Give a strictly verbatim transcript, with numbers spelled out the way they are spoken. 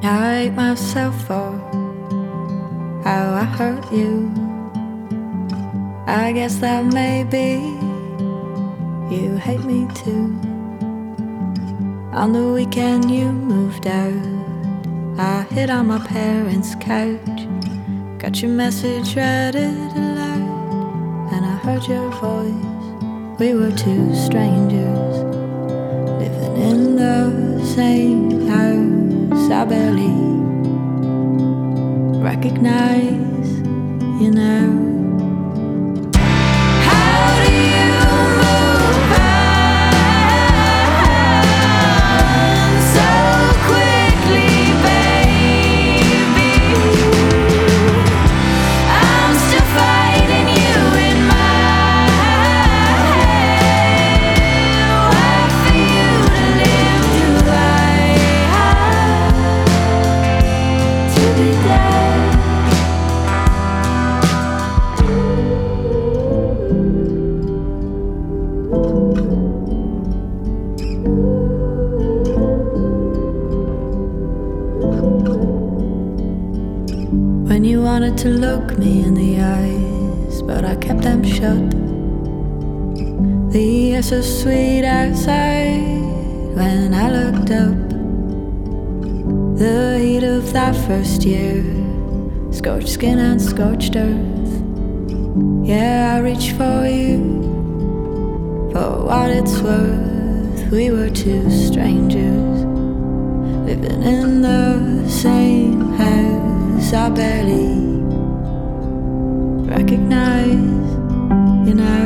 I hate myself for how I hurt you. I guess that maybe you hate me too. On the weekend you moved out, I hid on my parents' couch. Got your message, read it aloud, and I heard your voice. We were two strangers living in the same house. I barely recognize you now. When you wanted to look me in the eyes, but I kept them shut. The air so sweet outside when I looked up. The heat of that first year, scorched skin and scorched earth. Yeah, I reached for you, for what it's worth. We were two strangers living in the same house. I barely recognize you now.